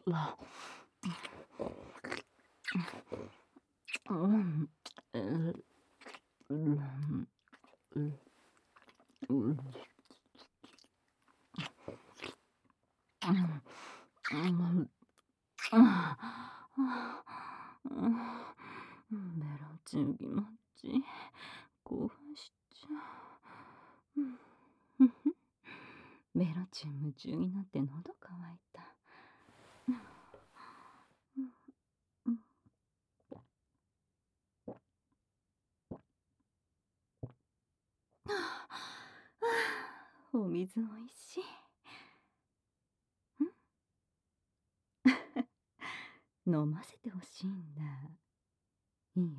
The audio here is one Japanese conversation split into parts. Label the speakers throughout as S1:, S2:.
S1: ベロチン気持ちいい。興奮しちゃう。ベロチン夢中になって喉乾いた。お水おいしい。飲ませてほしいんだ。いいよ。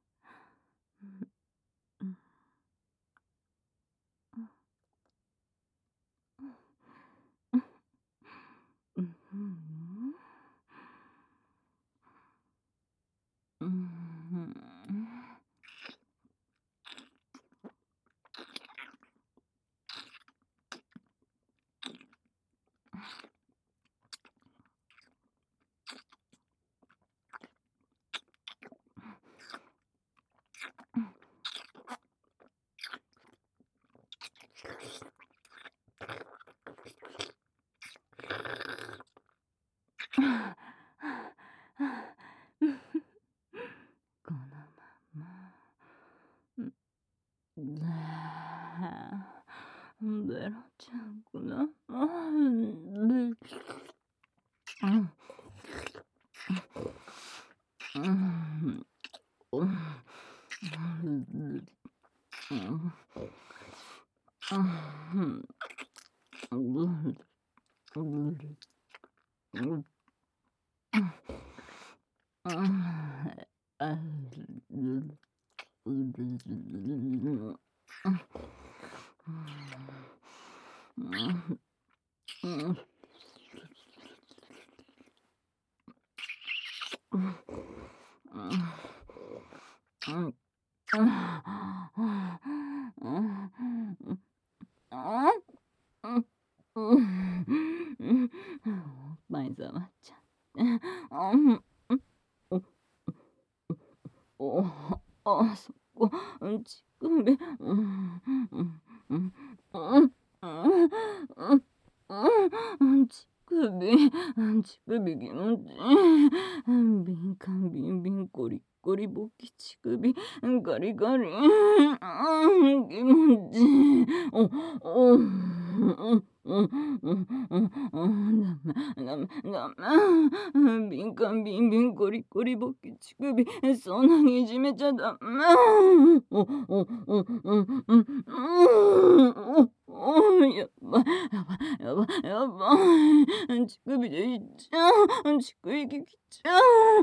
S1: このまま。ベロちゃんくな。おっぱい触っちゃって。そこ、乳首。乳首気持ちいい。敏感ビンビンコリコリボキ乳首ガリガリ。気持ちいい。ダメ。敏感ビンビンコリコリボキ乳首そんなにいじめちゃダメ。やばい。乳首でいっちゃう。乳首きちゃ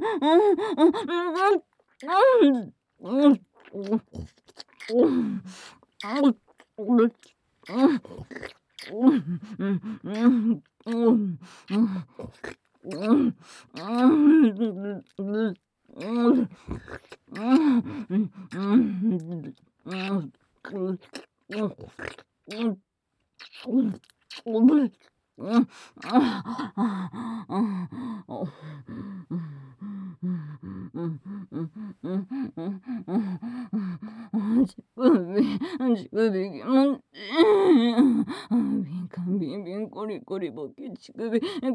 S1: 乳首気持ちいい。敏感ビンビンコリコリボキ乳首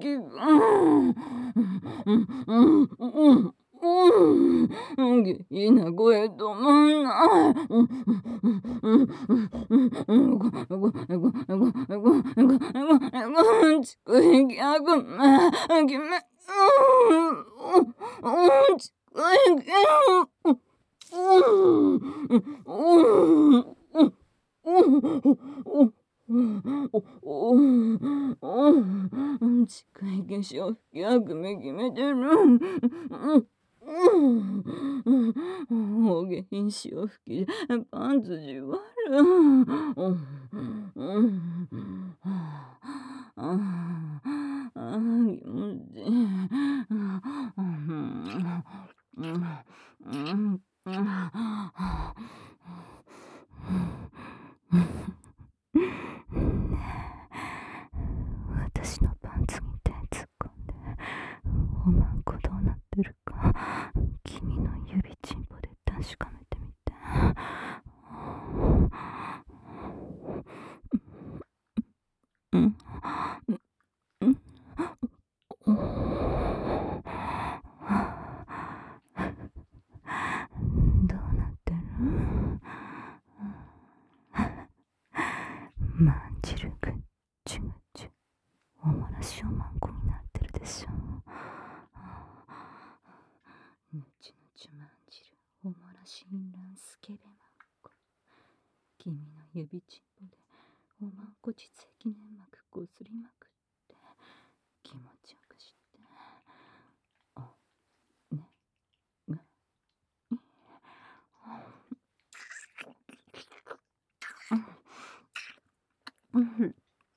S1: 下品な声止まんない。乳首ギャグめ決め。乳首ギャグ。乳首化粧拭き悪夢決めてる。お下品潮吹きでパンツじわる。気持ちいい。私のパンツに手突っ込んでうん、うん、うん。どうなってる？まんじるぐっちゅぐちゅ。おもらしおまんこになってるでしょ。ぬちぬちまんじるおもらしんらんスケベまんこ。君の指ちんぽでおまんこ膣壁粘膜こすりまくって気持ちよくして。おねがうん。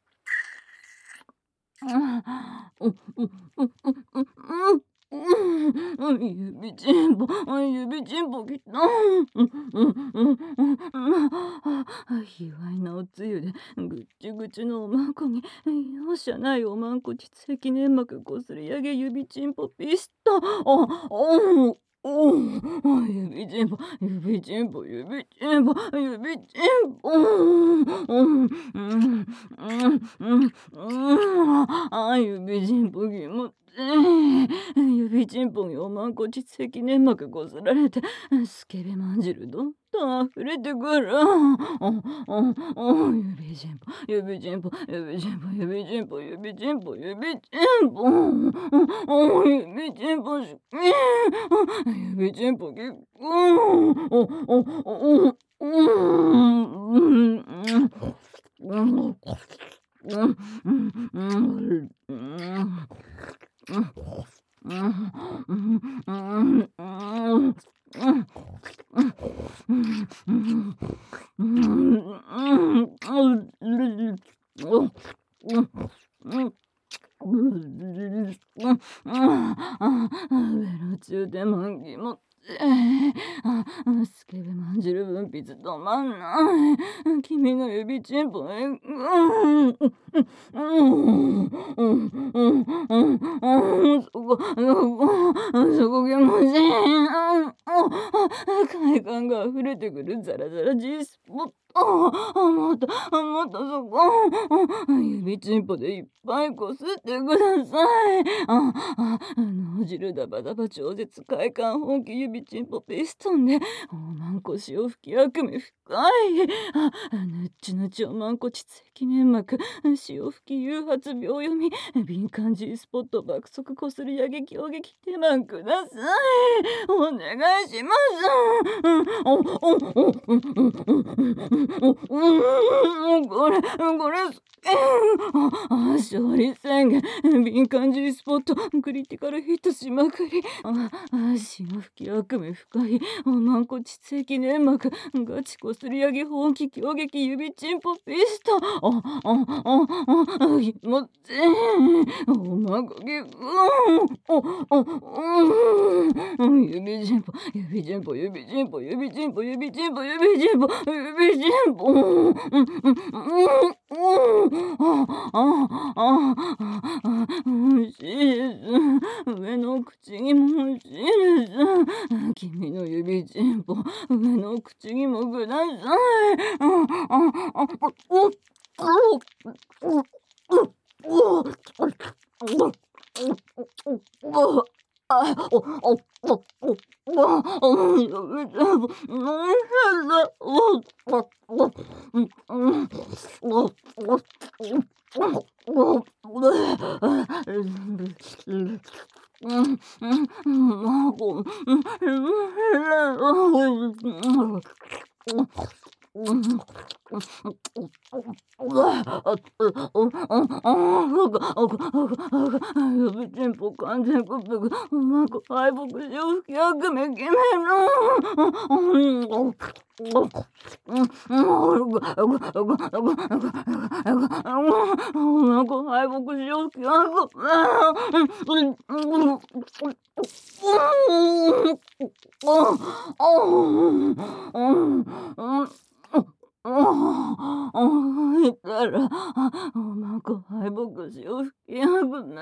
S1: 指ちんぽ、指ちんぽきた。卑猥なおつゆでぐっちゅぐちゅのおまんこに容赦ないおまんこ膣壁粘膜こすり上げ指ちんぽピスト。指ちんぽ、指ちんぽ、指ちんぽ、指ちんぽ。指ちんぽ気持ちいい。指ちんぽにおまんこ膣壁粘膜こすられて、スケベまんじるどんどん溢れてくる。指ちんぽ、指ちんぽ、指ちんぽ、指ちんぽ、指ちんぽ、指ちんぽ。指ちんぽし、指ちんぽき、ベロ中で満気もスケベまんじる分泌止まんない。君の指ちんぽへ、そこ気持ちいい。快感が溢れてくるザラザラ G スポット。もっと、もっとそこ、指ちんぽでいっぱいこすってください。脳汁ダバダバ超絶快感本気指ちんぽピストンで、おまんこ潮吹き悪夢深い。ぬっちぬちおまんこ膣壁粘膜、潮吹き誘発秒読み、敏感 G スポット爆速こすり上げ強撃手間ください。お願いします。これ、勝利宣言、敏感 G スポット、クリティカルヒットしまくり。潮吹き悪夢深い、おまんこ膣壁粘膜、ガチこすり上げ本気強撃指ちんぽピスト。気持ちいい。おまんこき、指ちんぽ、指ちんぽ、指ちんぽ、指ちんぽ、指ちんぽ、指ちんぽ、指ちんぽ。欲しいです。上の口にも欲しいです。君の指ちんぽ、上の口にもください。指ちんぽ完全屈服、うまく敗北しよう吹き悪夢決めろ。うまく敗北しよう吹き悪夢。いたら、おまこ敗北しよう吹き悪夢。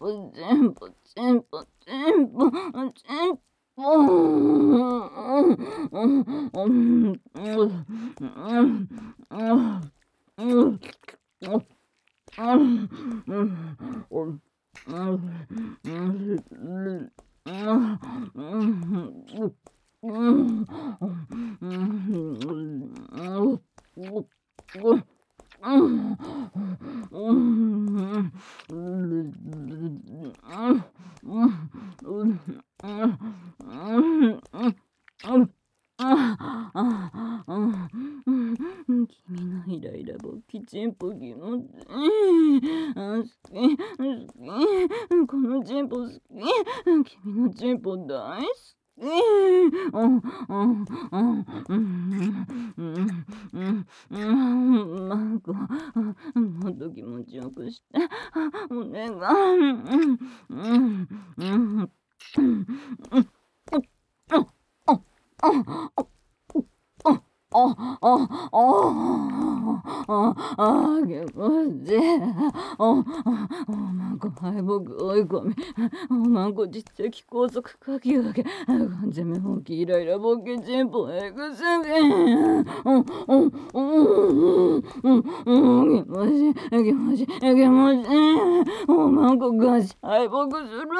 S1: チンポチンポチンポチンポ、君のイライラぼきちんぽ気持ちいい。好き、好き。このチンポ好き。君のチンポ大好き。 なんか、もっと気持ちよくして、お願い。기분지 망고 진짜 기고서 극하기하게 간제면 호기 이라이라 먹겠지 뭐해 그 생각 이게 뭐지 이게 뭐지 망고까지 아이 먹고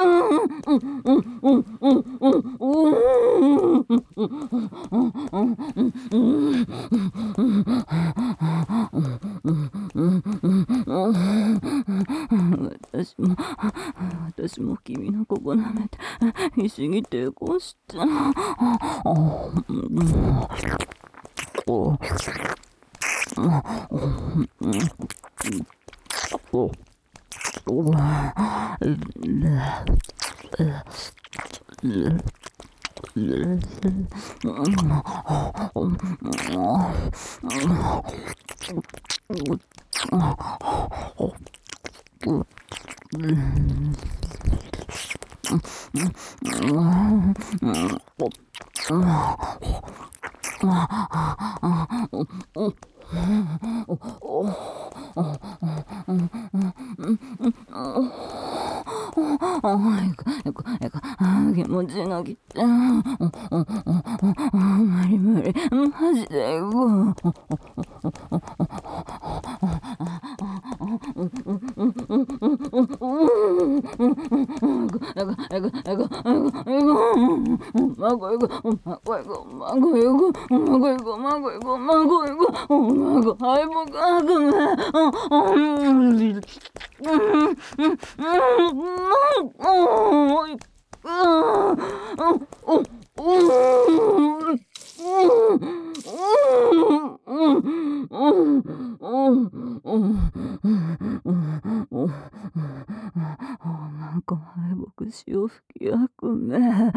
S1: なんか敗北潮吹きやくね。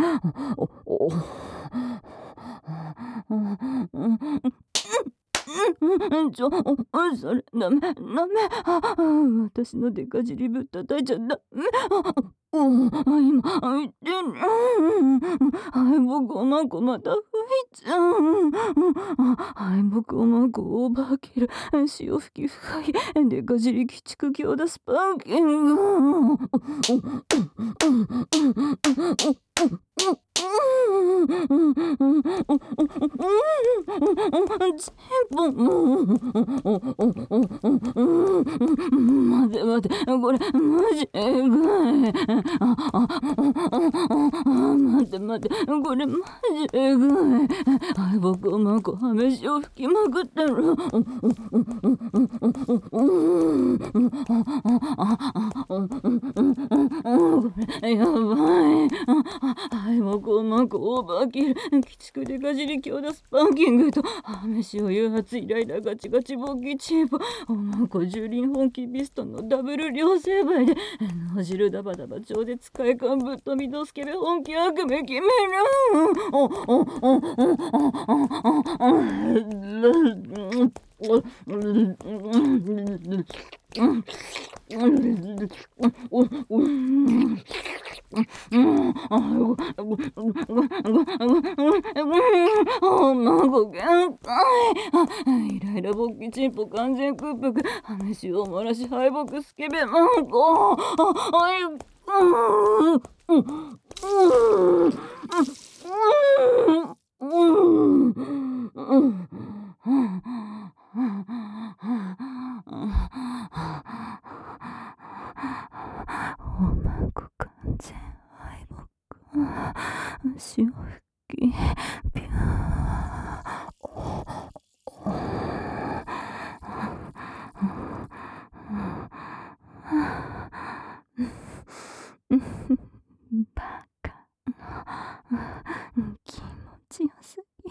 S1: それ、ダメ、ダメ。私のデカ尻ぶったたいちゃった。今、言ってる。敗北おまんこまた吹いちゃう。敗北おまんこオーバーキル。潮吹き深い。デカ尻鬼畜強打スパーキング。待て待て、これマジえぐい。待て待て、これマジえぐい。敗北おまんこ、飯を吹きまくってる。これやばい。敗北おまんこオーバーキル。鬼畜でかじり強打スパーキングと飯を誘発イライラガチガチボキチーポおまんこ樹輪本気ピストンのダブル両成敗で脳汁ダバダバ超絶快感ぶっ飛びドスケベ本気悪夢決める。孫限界。イライラ勃起チンポ完全空腹。飯を漏らし敗北スケベマンコ。おまんこ完全敗北。潮吹きピュー。バカ気持ちよすぎ。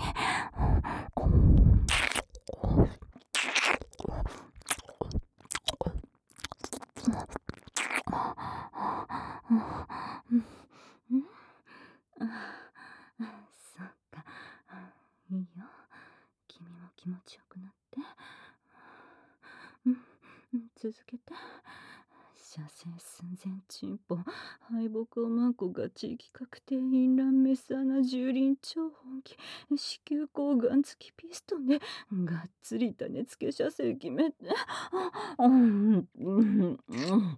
S1: 続けて。射精寸前チンポ敗北おまんこが地域確定淫乱メス穴蹂躙超本気子宮口がん付きピストンでがっつり種付け射精決めて。うんうんうん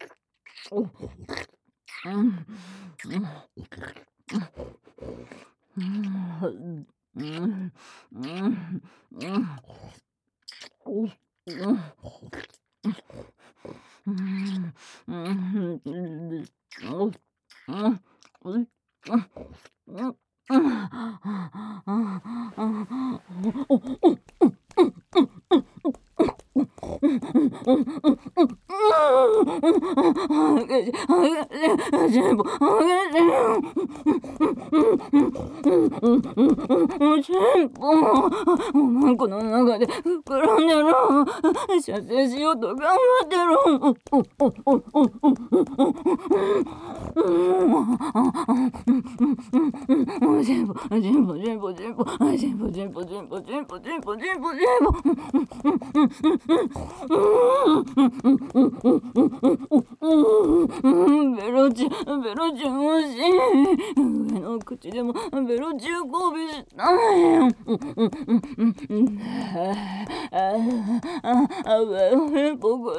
S1: うんうんうんうんうんうんおまんこの中で膨らんでる。射精しようと頑張ってる。全部全部全部全部全部全部全部全部全部全部全部ベロチベロチ欲しい。上の口でもベロチを交尾したい。僕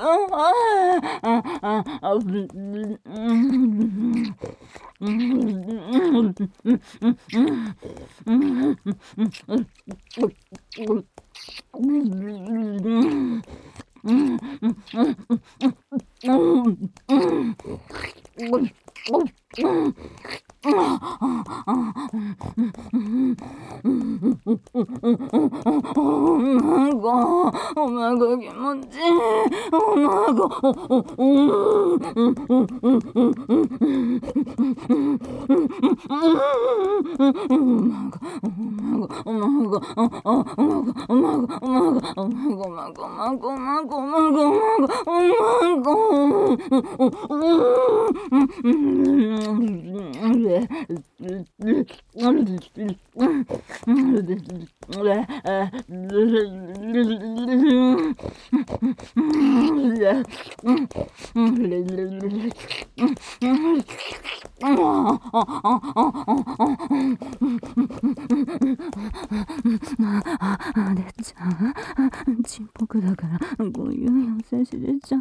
S1: おまご気持ちいい。おまごでちゃんちんぽくだからこういうよ選手でちゃん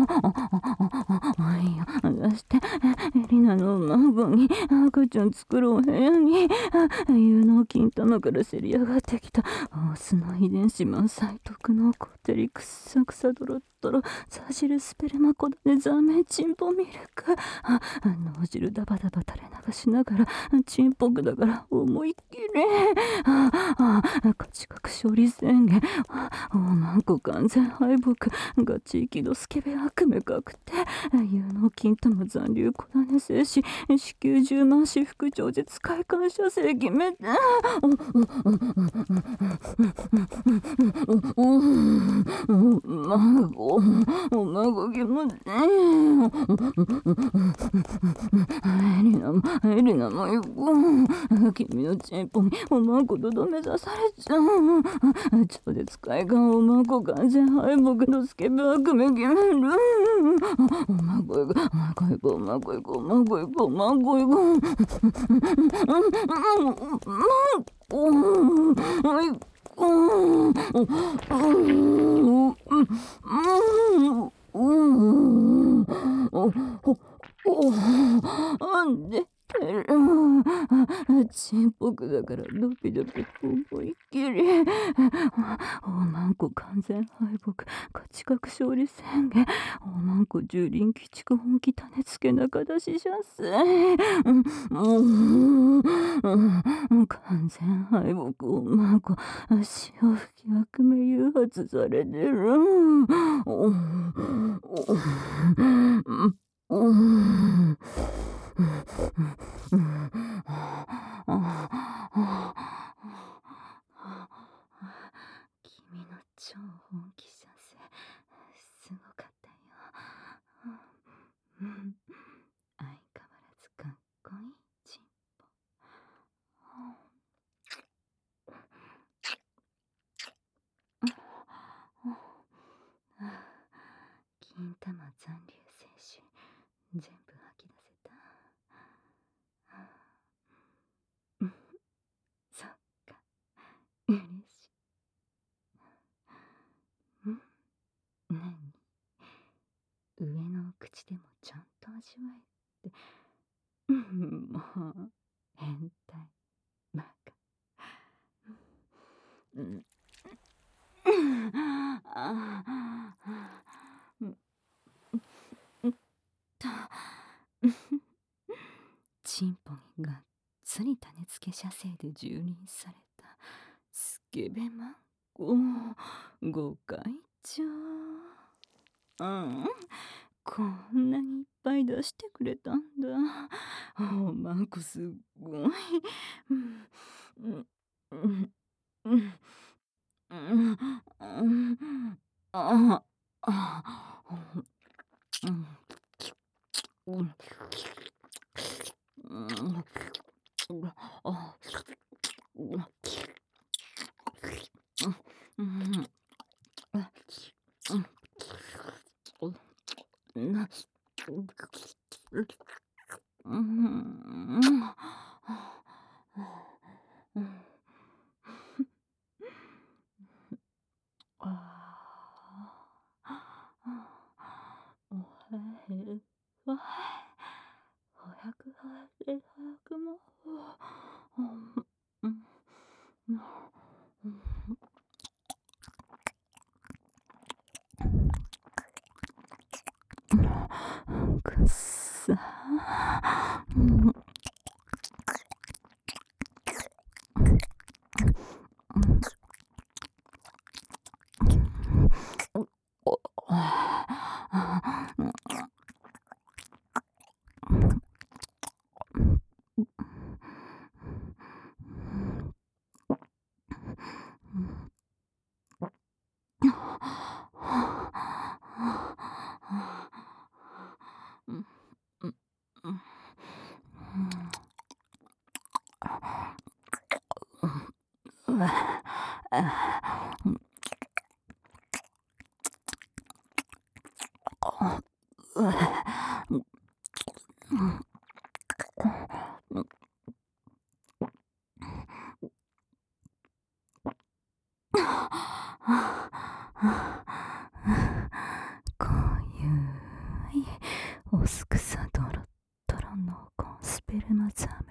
S1: いいよ出してエリナの孫に赤ちゃん作るお部屋に有能金玉からせり上がってきたオスの遺伝子満載特のコテリクスサクサドロットロザジルスペルマコダネザメチンポミルク脳汁ダバダバ垂れ流しながらチンポクだから思いっきり価値格勝利宣言おまんこ完全敗北が地域のスケベ悪夢確定有能金玉残留小種精子子宮10万私服超絶快感射精決めておまご気持ちいい。エリナも行こう。君のチンポにおまんことどめ刺されちゃう。超絶快感おまんこ完全敗北のスケベ悪夢決める。おまんこ行こうおまんこ行こうおまんこ行こうおまんこ行こう。なんでちんぽくだからドピドピ思いっきりおまんこ完全敗北勝ち確勝利宣言おまんこ蹂躙鬼畜本気種付け中出し射精完全敗北おまんこ潮吹き悪夢誘発されてる君の超本気射精すごかったよ。相変わらずかっこいいチンポ。 全部吐き出せた。うん、そっか、嬉しい。うん、何、上の口でもちゃんと味わえって。もう、変態、バカ。うん、ああ、うんうんと、チンポにがっつり種付け射精で蹂躙されたスケベマンゴご会長。うん、こんなにいっぱい出してくれたんだ。おまんこすっごい。うんうんうんうんうんうんああうんうんうんあうんうんなうんおはわ早く早くもうんくっさこういうおすくさドロッドロのコンスペルマザ